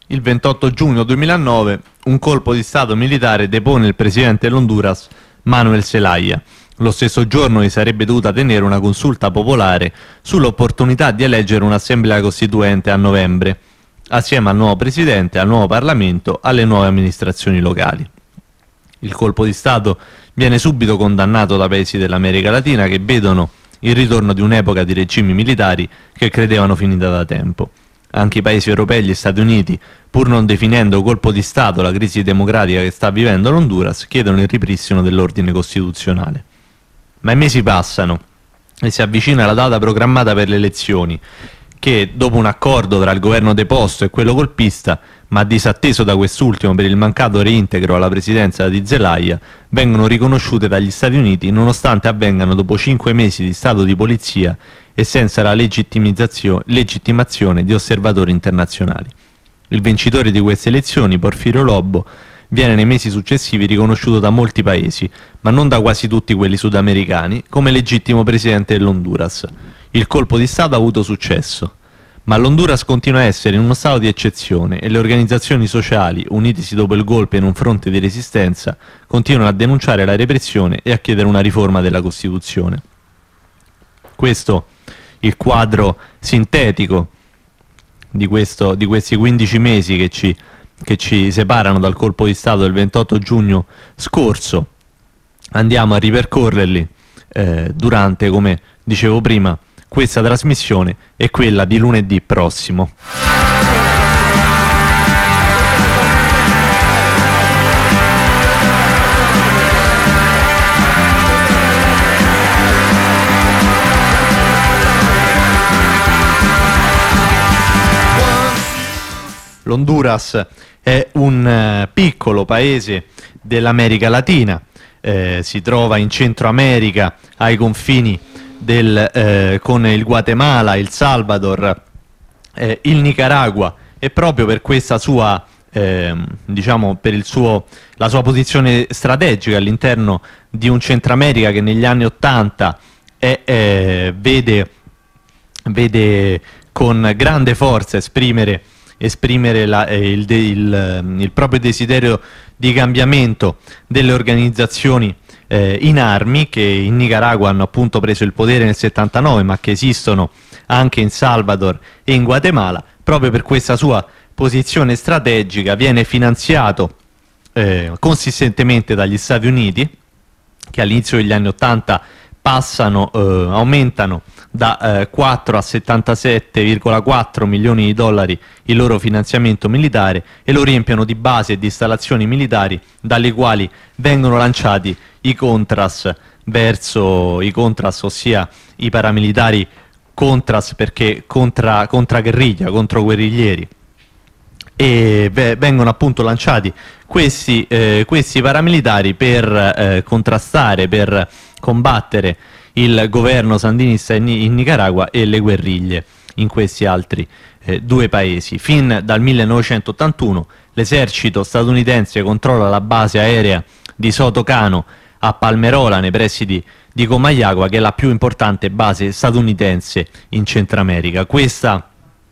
Il 28 giugno 2009 un colpo di stato militare depone il presidente dell'Honduras Manuel Zelaya. Lo stesso giorno si sarebbe dovuta tenere una consulta popolare sull'opportunità di eleggere un'assemblea costituente a novembre, assieme al nuovo presidente, al nuovo Parlamento, alle nuove amministrazioni locali. Il colpo di stato viene subito condannato da paesi dell'America Latina che vedono il ritorno di un'epoca di regimi militari che credevano finita da tempo. Anche i paesi europei e gli Stati Uniti, pur non definendo colpo di Stato la crisi democratica che sta vivendo l'Honduras, chiedono il ripristino dell'ordine costituzionale. Ma i mesi passano e si avvicina la data programmata per le elezioni, che, dopo un accordo tra il governo deposto e quello colpista, ma disatteso da quest'ultimo per il mancato reintegro alla presidenza di Zelaya, vengono riconosciute dagli Stati Uniti nonostante avvengano dopo 5 mesi di stato di polizia e senza la legittimazione di osservatori internazionali. Il vincitore di queste elezioni, Porfirio Lobo, viene nei mesi successivi riconosciuto da molti paesi, ma non da quasi tutti quelli sudamericani, come legittimo presidente dell'Honduras. Il colpo di Stato ha avuto successo, ma l'Honduras continua a essere in uno stato di eccezione e le organizzazioni sociali, unitesi dopo il golpe in un fronte di resistenza, continuano a denunciare la repressione e a chiedere una riforma della Costituzione. Questo il quadro sintetico di questi 15 mesi che ci separano dal colpo di Stato del 28 giugno scorso. Andiamo a ripercorrerli durante, come dicevo prima, questa trasmissione e quella di lunedì prossimo. L'Honduras è un piccolo paese dell'America Latina, si trova in Centro America ai confini con il Guatemala, il Salvador, il Nicaragua, e proprio per questa sua, diciamo, la sua posizione strategica all'interno di un Centro America che negli anni '80 vede con grande forza esprimere il proprio desiderio di cambiamento delle organizzazioni in armi che in Nicaragua hanno appunto preso il potere nel 79, ma che esistono anche in Salvador e in Guatemala. Proprio per questa sua posizione strategica viene finanziato consistentemente dagli Stati Uniti, che all'inizio degli anni '80 aumentano da 4 a 77,4 milioni di dollari il loro finanziamento militare e lo riempiono di basi e di installazioni militari dalle quali vengono lanciati i Contras ossia i paramilitari Contras, perché contra guerriglia, contro guerriglieri, e vengono appunto lanciati questi paramilitari per contrastare, per combattere il governo sandinista in Nicaragua e le guerriglie in questi altri due paesi. Fin dal 1981 l'esercito statunitense controlla la base aerea di Soto Cano a Palmerola, nei pressi di Comayagua, che è la più importante base statunitense in Centro America. Questa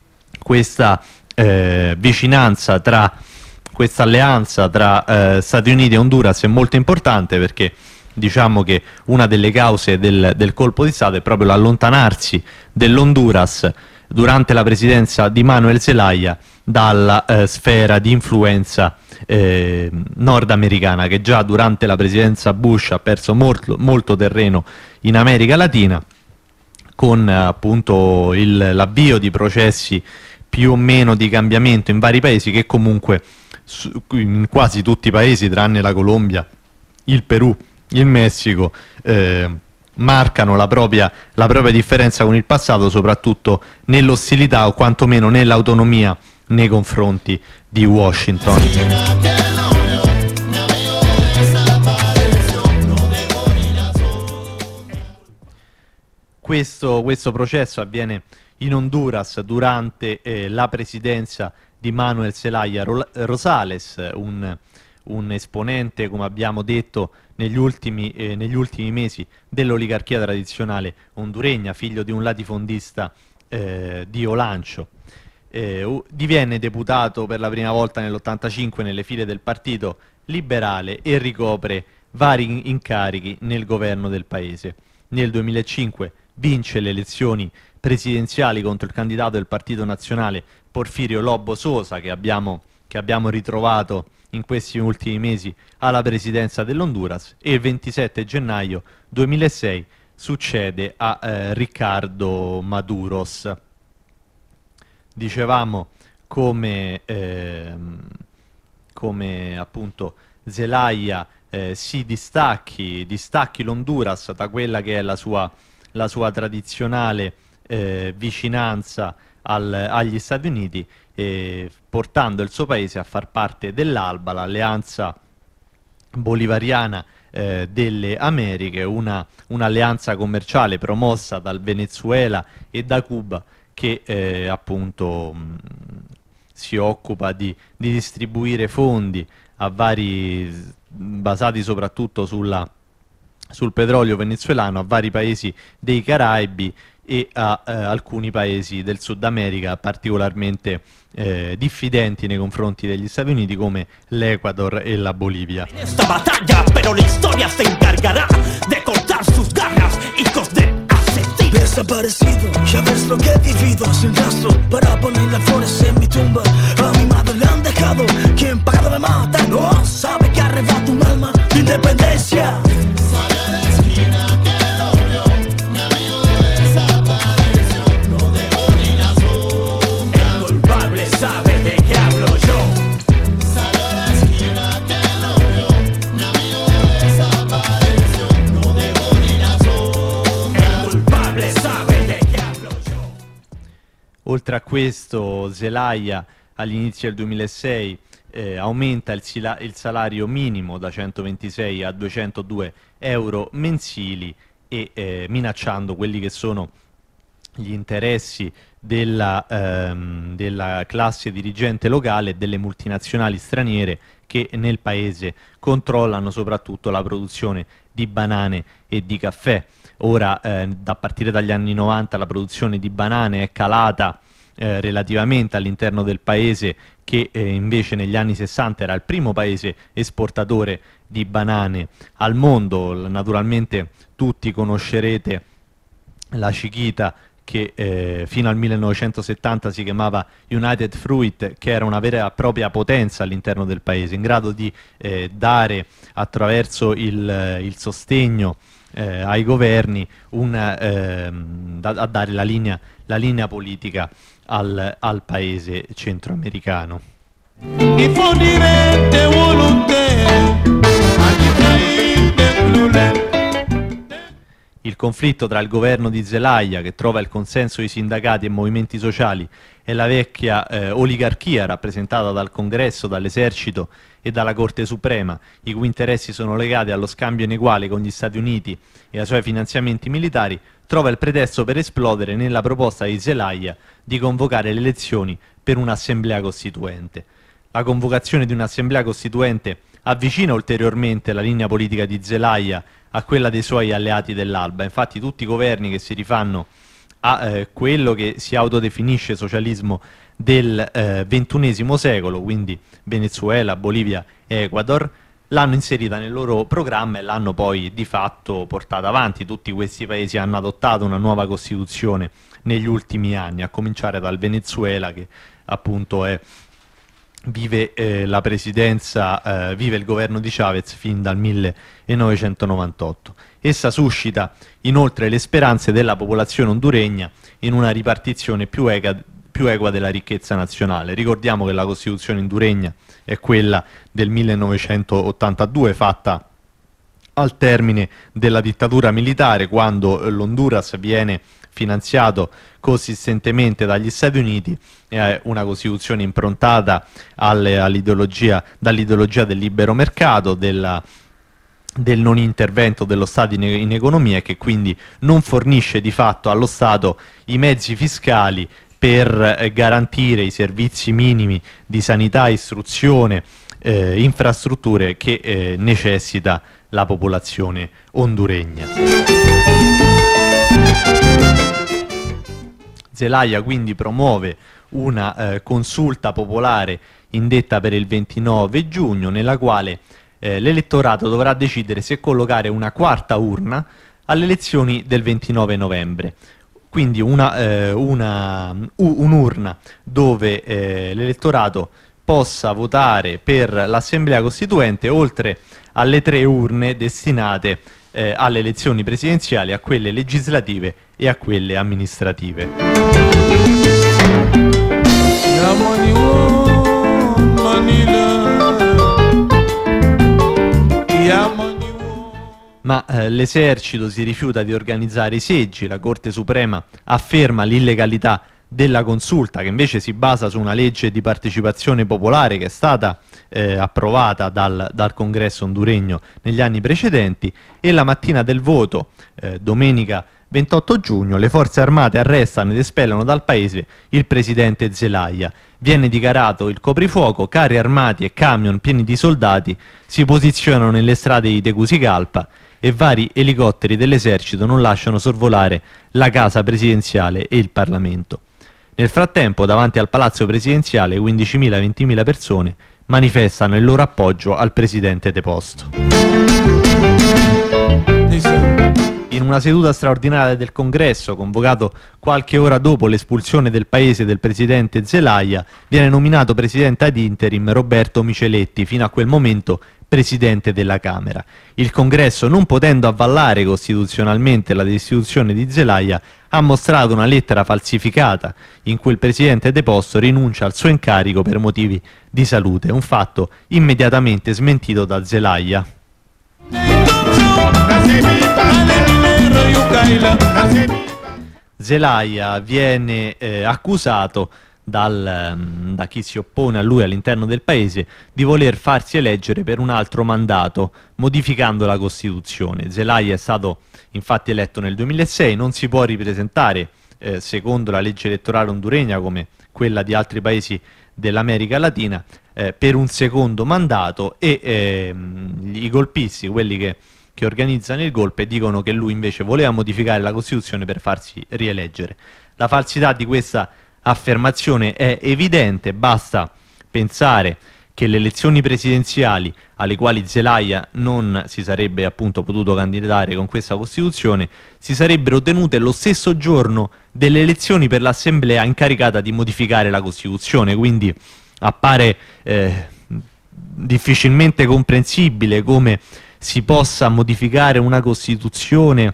vicinanza questa alleanza tra Stati Uniti e Honduras è molto importante, perché diciamo che una delle cause del colpo di Stato è proprio l'allontanarsi dell'Honduras durante la presidenza di Manuel Zelaya dalla sfera di influenza nordamericana, che già durante la presidenza Bush ha perso molto terreno in America Latina, con appunto l'avvio di processi più o meno di cambiamento in vari paesi, che comunque in quasi tutti i paesi, tranne la Colombia, il Perù, il Messico, marcano la propria differenza con il passato, soprattutto nell'ostilità o quantomeno nell'autonomia nei confronti di Washington. Questo processo avviene in Honduras durante la presidenza di Manuel Zelaya Rosales, un esponente, come abbiamo detto, negli ultimi mesi dell'oligarchia tradizionale honduregna, figlio di un latifondista di Olancho. diviene deputato per la prima volta nell'85 nelle file del Partito Liberale e ricopre vari incarichi nel governo del paese. Nel 2005 vince le elezioni presidenziali contro il candidato del Partito Nazionale Porfirio Lobo Sosa, che abbiamo ritrovato in questi ultimi mesi alla presidenza dell'Honduras, e il 27 gennaio 2006 succede a Ricardo Maduros. Dicevamo come appunto Zelaya si distacchi l'Honduras da quella che è la sua tradizionale vicinanza agli Stati Uniti, portando il suo paese a far parte dell'ALBA, l'alleanza bolivariana delle Americhe, un'alleanza commerciale promossa dal Venezuela e da Cuba, che appunto si occupa di distribuire fondi a basati soprattutto sul petrolio venezuelano, a vari paesi dei Caraibi e a alcuni paesi del Sud America particolarmente diffidenti nei confronti degli Stati Uniti, come l'Ecuador e la Bolivia. Esta batalla, pero la historia se encargará de cortar sus garras, hijos de asesinos. Desaparecido, ya ves lo que he vivido, sin rastro para poner las flores en mi tumba. A mi madre le han dejado, quien pagado me mata, no sabe que arrebato un alma de independencia. Oltre a questo, Zelaya all'inizio del 2006 aumenta il salario minimo da 126 a 202 euro mensili e minacciando quelli che sono gli interessi della classe dirigente locale e delle multinazionali straniere che nel paese controllano soprattutto la produzione di banane e di caffè. Ora, a partire dagli anni 90, la produzione di banane è calata relativamente all'interno del paese, che invece negli anni 60 era il primo paese esportatore di banane al mondo. Naturalmente tutti conoscerete la Chiquita, che fino al 1970 si chiamava United Fruit, che era una vera e propria potenza all'interno del paese, in grado di dare attraverso il sostegno ai governi a dare la linea politica al paese centroamericano. Il conflitto tra il governo di Zelaya, che trova il consenso di sindacati e movimenti sociali, e la vecchia oligarchia rappresentata dal Congresso, dall'esercito e dalla Corte Suprema, i cui interessi sono legati allo scambio ineguale con gli Stati Uniti e ai suoi finanziamenti militari, trova il pretesto per esplodere nella proposta di Zelaya di convocare le elezioni per un'assemblea costituente. La convocazione di un'assemblea costituente avvicina ulteriormente la linea politica di Zelaya a quella dei suoi alleati dell'ALBA. Infatti tutti i governi che si rifanno a quello che si autodefinisce socialismo del XXI secolo, quindi Venezuela, Bolivia e Ecuador, l'hanno inserita nel loro programma e l'hanno poi di fatto portata avanti. Tutti questi paesi hanno adottato una nuova Costituzione negli ultimi anni, a cominciare dal Venezuela, che appunto vive la presidenza, vive il governo di Chavez fin dal 1998. Essa suscita inoltre le speranze della popolazione honduregna in una ripartizione più equa della ricchezza nazionale. Ricordiamo che la Costituzione honduregna è quella del 1982, fatta al termine della dittatura militare, quando l'Honduras viene finanziato consistentemente dagli Stati Uniti. È una Costituzione improntata dall'ideologia del libero mercato, del non intervento dello Stato in economia, e che quindi non fornisce di fatto allo Stato i mezzi fiscali per garantire i servizi minimi di sanità, istruzione, infrastrutture che necessita la popolazione honduregna. Zelaya quindi promuove una consulta popolare indetta per il 29 giugno, nella quale l'elettorato dovrà decidere se collocare una quarta urna alle elezioni del 29 novembre. Quindi un'urna dove l'elettorato possa votare per l'Assemblea Costituente, oltre alle 3 urne destinate alle elezioni presidenziali, a quelle legislative e a quelle amministrative. Ma l'esercito si rifiuta di organizzare i seggi, la Corte Suprema afferma l'illegalità della consulta, che invece si basa su una legge di partecipazione popolare che è stata approvata dal Congresso honduregno negli anni precedenti, e la mattina del voto, domenica 28 giugno, le forze armate arrestano ed espellono dal paese il presidente Zelaya. Viene dichiarato il coprifuoco, carri armati e camion pieni di soldati si posizionano nelle strade di Tegucigalpa e vari elicotteri dell'esercito non lasciano sorvolare la casa presidenziale e il Parlamento. Nel frattempo, davanti al palazzo presidenziale, 15.000-20.000 persone manifestano il loro appoggio al presidente deposto. In una seduta straordinaria del Congresso, convocato qualche ora dopo l'espulsione del paese del presidente Zelaya, viene nominato presidente ad interim Roberto Micheletti, fino a quel momento presidente della Camera. Il Congresso, non potendo avvallare costituzionalmente la destituzione di Zelaya, ha mostrato una lettera falsificata in cui il presidente deposto rinuncia al suo incarico per motivi di salute, un fatto immediatamente smentito da Zelaya. Zelaya viene accusato da chi si oppone a lui all'interno del paese di voler farsi eleggere per un altro mandato, modificando la Costituzione. Zelaya è stato infatti eletto nel 2006, non si può ripresentare, secondo la legge elettorale honduregna come quella di altri paesi dell'America Latina, per un secondo mandato, e i golpisti, quelli che organizzano il golpe, dicono che lui invece voleva modificare la Costituzione per farsi rieleggere. La falsità di questa affermazione è evidente, basta pensare che le elezioni presidenziali alle quali Zelaya non si sarebbe appunto potuto candidare con questa Costituzione si sarebbero tenute lo stesso giorno delle elezioni per l'Assemblea incaricata di modificare la Costituzione, quindi appare difficilmente comprensibile come si possa modificare una Costituzione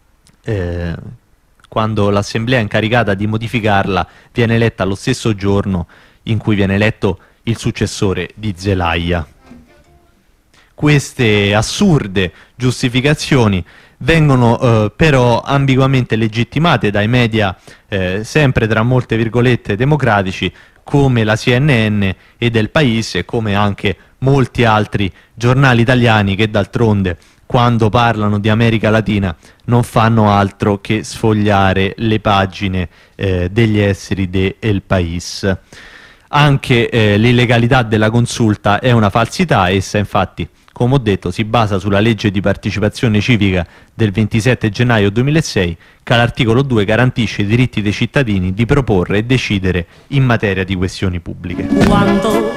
quando l'Assemblea incaricata di modificarla viene eletta lo stesso giorno in cui viene eletto il successore di Zelaya. Queste assurde giustificazioni vengono però ambiguamente legittimate dai media, sempre tra molte virgolette democratici, come la CNN e del País, come anche molti altri giornali italiani che d'altronde, quando parlano di America Latina, non fanno altro che sfogliare le pagine degli esteri de El País. Anche l'illegalità della consulta è una falsità. Essa infatti, come ho detto, si basa sulla legge di partecipazione civica del 27 gennaio 2006, che all'articolo 2 garantisce i diritti dei cittadini di proporre e decidere in materia di questioni pubbliche. Quando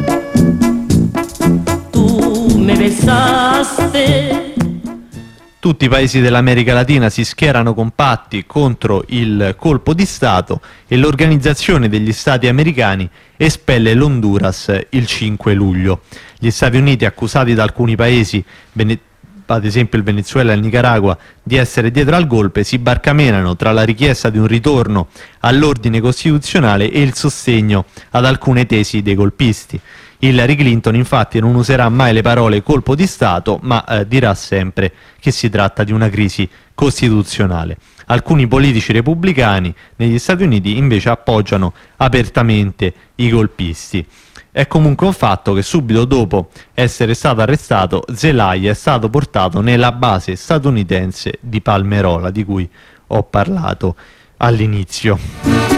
tu me besaste. Tutti i paesi dell'America Latina si schierano compatti contro il colpo di Stato e l'Organizzazione degli Stati Americani espelle l'Honduras il 5 luglio. Gli Stati Uniti, accusati da alcuni paesi, ad esempio il Venezuela e il Nicaragua, di essere dietro al golpe, si barcamenano tra la richiesta di un ritorno all'ordine costituzionale e il sostegno ad alcune tesi dei golpisti. Hillary Clinton infatti non userà mai le parole colpo di Stato, ma dirà sempre che si tratta di una crisi costituzionale. Alcuni politici repubblicani negli Stati Uniti invece appoggiano apertamente i golpisti. È comunque un fatto che subito dopo essere stato arrestato, Zelaya è stato portato nella base statunitense di Palmerola, di cui ho parlato all'inizio.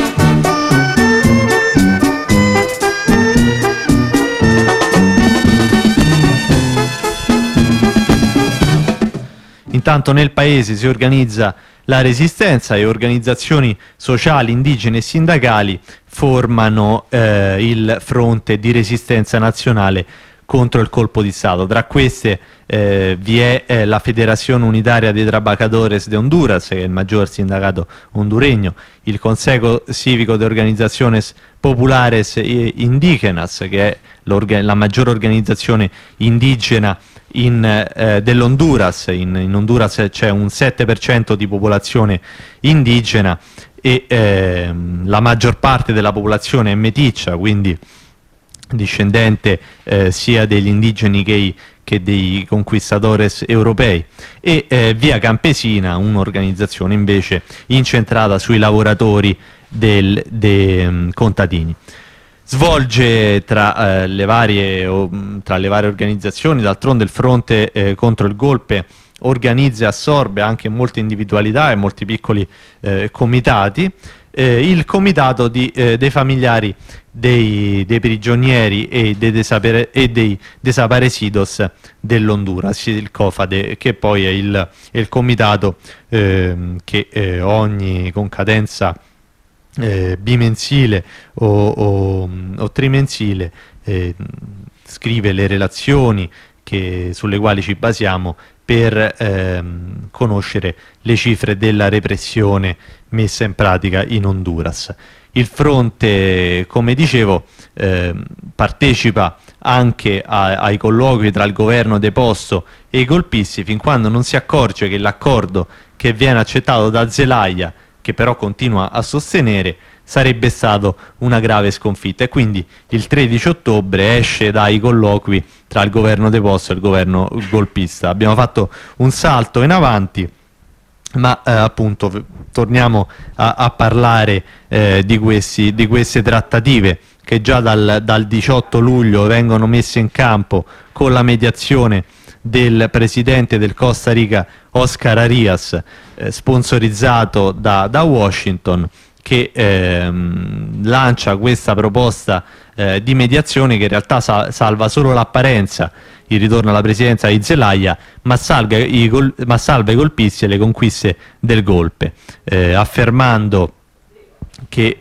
Intanto nel paese si organizza la resistenza e organizzazioni sociali, indigene e sindacali formano il fronte di resistenza nazionale contro il colpo di Stato. Tra queste vi è la Federación Unitaria de Trabajadores de Honduras, che è il maggior sindacato hondureño, il Consejo Cívico de Organizaciones Populares Indígenas, che è la maggiore organizzazione indigena dell'Honduras. In Honduras c'è un 7% di popolazione indigena e la maggior parte della popolazione è meticcia, quindi discendente sia degli indigeni che dei conquistadores europei, e Via Campesina, un'organizzazione invece incentrata sui lavoratori dei contadini. Svolge tra le varie organizzazioni, d'altronde il fronte contro il golpe organizza e assorbe anche molte individualità e molti piccoli comitati. Il comitato dei familiari dei prigionieri e dei desaparecidos dell'Honduras, il COFADE, che poi è il comitato che con cadenza bimensile o trimensile scrive le relazioni sulle quali ci basiamo per conoscere le cifre della repressione messa in pratica in Honduras. Il fronte, come dicevo, partecipa anche ai colloqui tra il governo deposto e i golpisti, fin quando non si accorge che l'accordo che viene accettato da Zelaya, che però continua a sostenere, sarebbe stato una grave sconfitta, e quindi il 13 ottobre esce dai colloqui tra il governo deposto e il governo golpista. Abbiamo fatto un salto in avanti, ma appunto torniamo a parlare di queste trattative che già dal 18 luglio vengono messe in campo con la mediazione del presidente del Costa Rica Oscar Arias, sponsorizzato da Washington, che lancia questa proposta di mediazione che in realtà salva solo l'apparenza, il ritorno alla presidenza di Zelaya, ma salva i golpisti e le conquiste del golpe, affermando che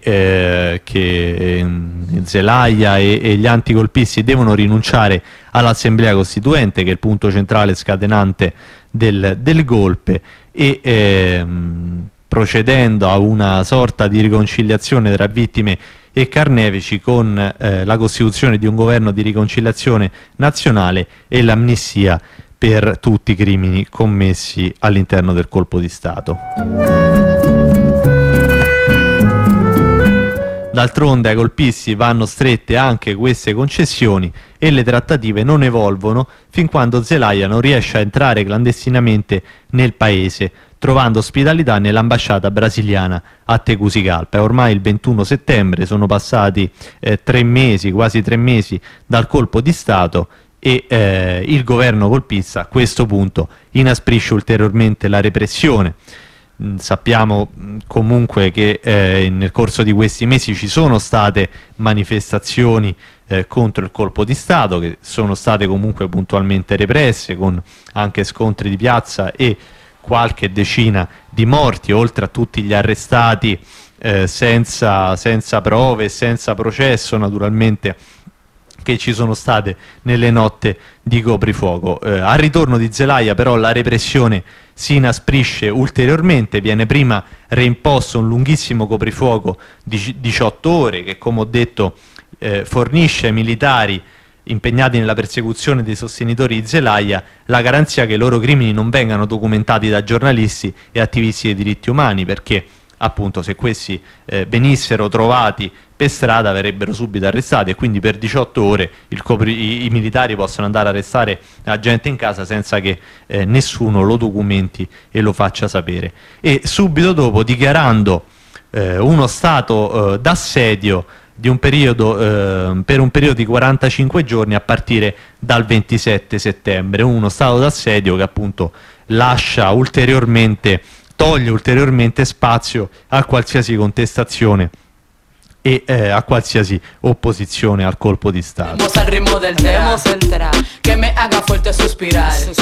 Zelaya e gli antigolpisti devono rinunciare all'Assemblea Costituente, che è il punto centrale scatenante del golpe, e procedendo a una sorta di riconciliazione tra vittime e carnefici con la costituzione di un governo di riconciliazione nazionale e l'amnistia per tutti i crimini commessi all'interno del colpo di Stato. D'altronde ai golpisti vanno strette anche queste concessioni e le trattative non evolvono fin quando Zelaya non riesce a entrare clandestinamente nel paese, trovando ospitalità nell'ambasciata brasiliana a Tegucigalpa. È ormai il 21 settembre, sono passati 3 mesi, quasi 3 mesi dal colpo di Stato, e il governo golpista a questo punto inasprisce ulteriormente la repressione. Sappiamo comunque che nel corso di questi mesi ci sono state manifestazioni contro il colpo di Stato, che sono state comunque puntualmente represse, con anche scontri di piazza e qualche decina di morti, oltre a tutti gli arrestati senza prove e senza processo, naturalmente, che ci sono state nelle notte di coprifuoco. Al ritorno di Zelaya però la repressione si inasprisce ulteriormente, viene prima reimposto un lunghissimo coprifuoco di 18 ore che, come ho detto, fornisce ai militari impegnati nella persecuzione dei sostenitori di Zelaya la garanzia che i loro crimini non vengano documentati da giornalisti e attivisti dei diritti umani, perché appunto se questi venissero trovati per strada verrebbero subito arrestati, e quindi per 18 ore i militari possono andare a arrestare la gente in casa senza che nessuno lo documenti e lo faccia sapere. E subito dopo, dichiarando uno stato d'assedio di un periodo, per un periodo di 45 giorni a partire dal 27 settembre, uno stato d'assedio che appunto toglie ulteriormente spazio a qualsiasi contestazione e a qualsiasi opposizione al colpo di Stato.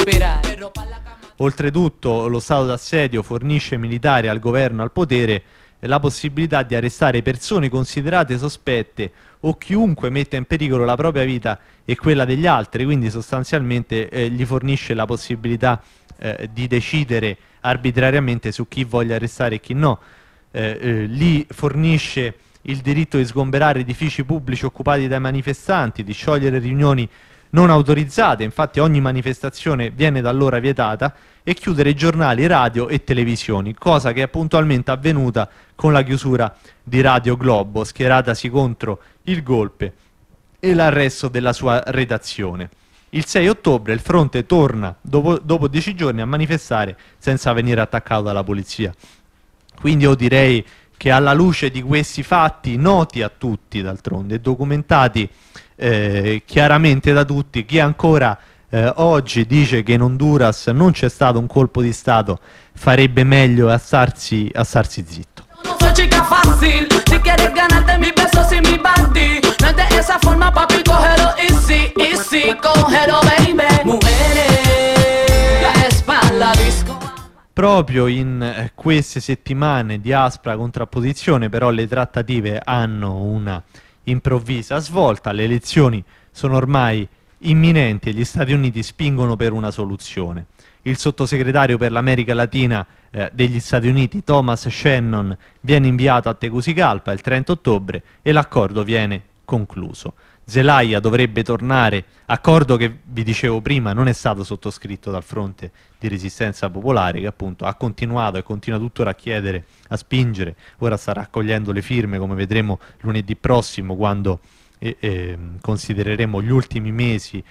Oltretutto lo stato d'assedio fornisce militari al governo al potere la possibilità di arrestare persone considerate sospette o chiunque metta in pericolo la propria vita e quella degli altri, quindi sostanzialmente gli fornisce la possibilità di decidere arbitrariamente su chi voglia arrestare e chi no. Gli fornisce il diritto di sgomberare edifici pubblici occupati dai manifestanti, di sciogliere riunioni non autorizzate, infatti ogni manifestazione viene da allora vietata, e chiudere giornali, radio e televisioni, cosa che è puntualmente avvenuta con la chiusura di Radio Globo, schieratasi contro il golpe e l'arresto della sua redazione. Il 6 ottobre il fronte torna dopo 10 giorni a manifestare senza venire attaccato dalla polizia. Quindi io direi che alla luce di questi fatti, noti a tutti d'altronde, documentati chiaramente da tutti, chi ancora oggi dice che in Honduras non c'è stato un colpo di Stato farebbe meglio a starsi zitto. No soy chica fácil, si quieres ganarte mi besos y mi bandi, no es de esa forma papi, cógelo easy, easy, cógelo baby, mujeres, la espalda disco. Proprio in queste settimane di aspra contrapposizione però le trattative hanno una improvvisa svolta, le elezioni sono ormai imminenti e gli Stati Uniti spingono per una soluzione. Il sottosegretario per l'America Latina degli Stati Uniti, Thomas Shannon, viene inviato a Tegucigalpa il 30 ottobre e l'accordo viene concluso. Zelaya dovrebbe tornare, accordo che vi dicevo prima non è stato sottoscritto dal Fronte di Resistenza Popolare, che appunto ha continuato e continua tuttora a chiedere, a spingere, ora sta raccogliendo le firme, come vedremo lunedì prossimo quando considereremo gli ultimi mesi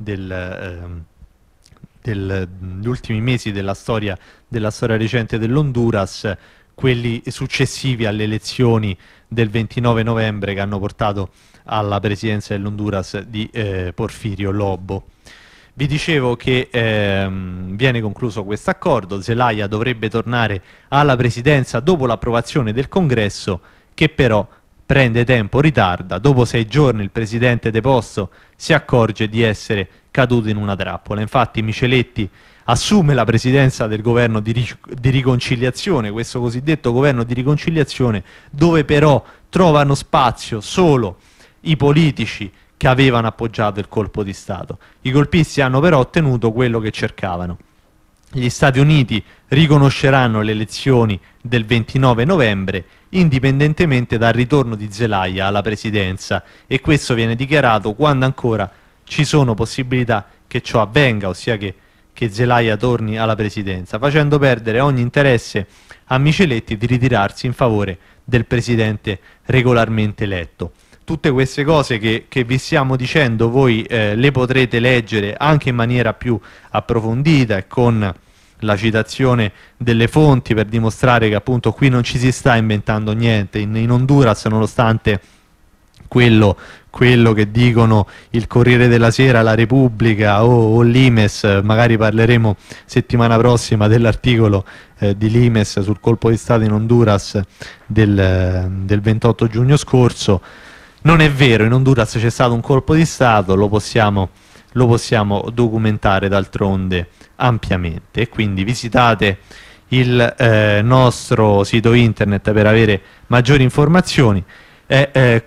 gli ultimi mesi della storia recente dell'Honduras, quelli successivi alle elezioni del 29 novembre che hanno portato alla presidenza dell'Honduras di Porfirio Lobo. Vi dicevo che viene concluso questo accordo, Zelaya dovrebbe tornare alla presidenza dopo l'approvazione del Congresso, che però prende tempo, ritarda. Dopo 6 giorni il presidente deposto si accorge di essere caduto in una trappola. Infatti Micheletti assume la presidenza del governo di riconciliazione, questo cosiddetto governo di riconciliazione, dove però trovano spazio solo i politici che avevano appoggiato il colpo di Stato. I golpisti hanno però ottenuto quello che cercavano. Gli Stati Uniti riconosceranno le elezioni del 29 novembre indipendentemente dal ritorno di Zelaya alla presidenza, e questo viene dichiarato quando ancora ci sono possibilità che ciò avvenga, ossia che Zelaya torni alla presidenza, facendo perdere ogni interesse a Micheletti di ritirarsi in favore del presidente regolarmente eletto. Tutte queste cose che vi stiamo dicendo voi le potrete leggere anche in maniera più approfondita e con la citazione delle fonti per dimostrare che appunto qui non ci si sta inventando niente. In Honduras, nonostante quello che dicono il Corriere della Sera, la Repubblica o l'Imes, magari parleremo settimana prossima dell'articolo di l'Imes sul colpo di Stato in Honduras del 28 giugno scorso. Non è vero, in Honduras c'è stato un colpo di Stato, lo possiamo documentare d'altronde ampiamente, e quindi visitate il nostro sito internet per avere maggiori informazioni, è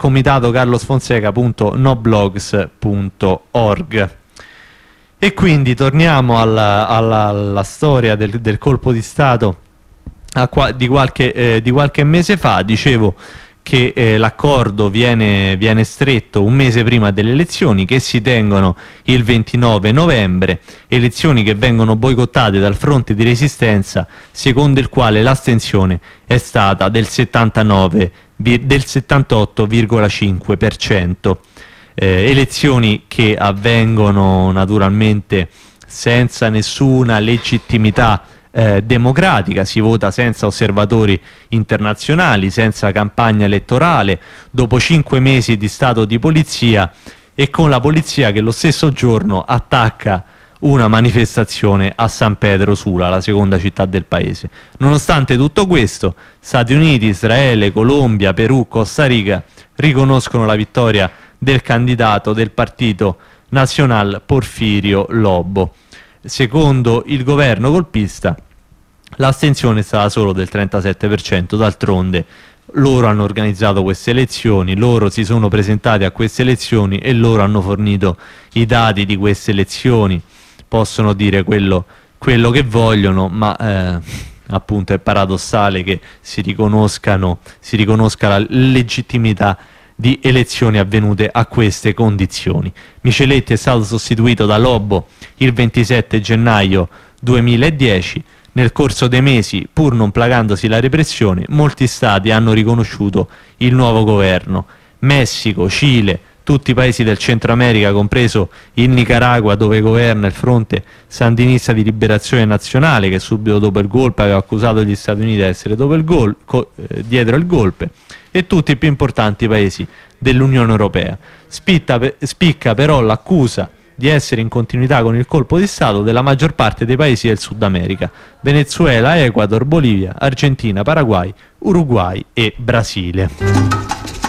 comitadocarlosfonseca.noblogs.org. E quindi torniamo alla storia del colpo di Stato di qualche mese fa. Dicevo che l'accordo viene stretto un mese prima delle elezioni, che si tengono il 29 novembre, elezioni che vengono boicottate dal Fronte di Resistenza, secondo il quale l'astensione è stata del 78,5%. Elezioni che avvengono naturalmente senza nessuna legittimità democratica, si vota senza osservatori internazionali, senza campagna elettorale, dopo 5 mesi di stato di polizia, e con la polizia che lo stesso giorno attacca una manifestazione a San Pedro Sula, la seconda città del paese. Nonostante tutto questo, Stati Uniti, Israele, Colombia, Perù, Costa Rica riconoscono la vittoria del candidato del Partito Nacional Porfirio Lobo. Secondo il governo golpista, L'astensione è stata solo del 37%, d'altronde loro hanno organizzato queste elezioni, loro si sono presentati a queste elezioni e loro hanno fornito i dati di queste elezioni, possono dire quello che vogliono, ma appunto è paradossale che si riconosca la legittimità di elezioni avvenute a queste condizioni. Micheletti è stato sostituito da Lobo il 27 gennaio 2010. Nel corso dei mesi, pur non placandosi la repressione, molti stati hanno riconosciuto il nuovo governo. Messico, Cile, tutti i paesi del Centro America, compreso il Nicaragua, dove governa il Fronte Sandinista di Liberazione Nazionale, che subito dopo il golpe aveva accusato gli Stati Uniti di essere dietro il golpe, e tutti i più importanti paesi dell'Unione Europea. Spicca però l'accusa di essere in continuità con il colpo di Stato della maggior parte dei paesi del Sud America: Venezuela, Ecuador, Bolivia, Argentina, Paraguay, Uruguay e Brasile.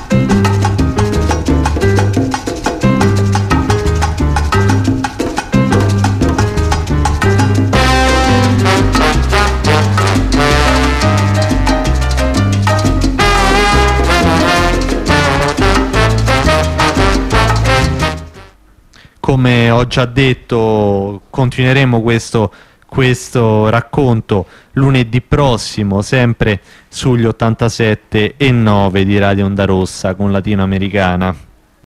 Come ho già detto, continueremo questo racconto lunedì prossimo, sempre sugli 87,9 di Radio Onda Rossa con Latinoamericana.